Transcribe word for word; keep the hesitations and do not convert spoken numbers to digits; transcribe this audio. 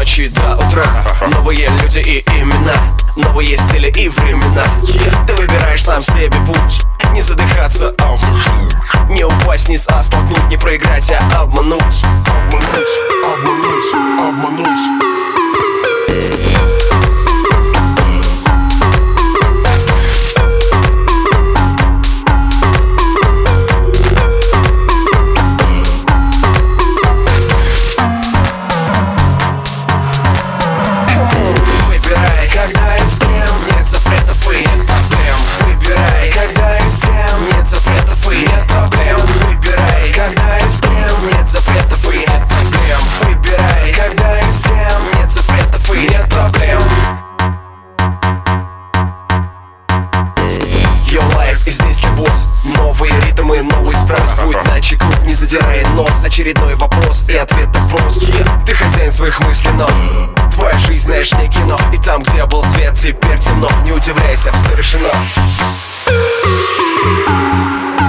ночи до утра. Новые люди и имена, новые стили и времена. Ты выбираешь сам себе путь, не задыхаться, а не упасть вниз, а столкнуть, не проиграть, а обмануть. Обмануть, обмануть, обмануть. И здесь ты босс, новые ритмы, новый спрос. Будь начеку, не задирай нос. Очередной вопрос и ответ так прост. Ты хозяин своих мыслей, но твоя жизнь, знаешь, не кино. И там, где был свет, теперь темно. Не удивляйся, все решено.